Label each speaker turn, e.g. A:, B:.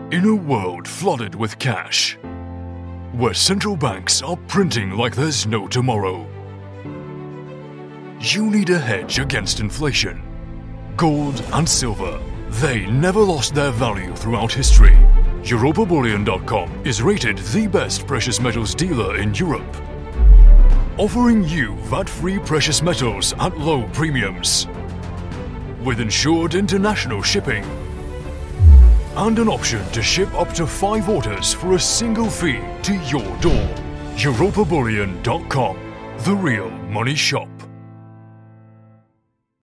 A: In a world flooded with cash, where central banks are printing like there's no tomorrow, you need a hedge against inflation. Gold and silver, they never lost their value throughout history. EuropaBullion.com is rated the best precious metals dealer in Europe, offering you VAT-free precious metals at low premiums, with insured international shipping, and an option to ship up to 5 orders for a single fee to your door. EuropaBullion.com, the real money shop.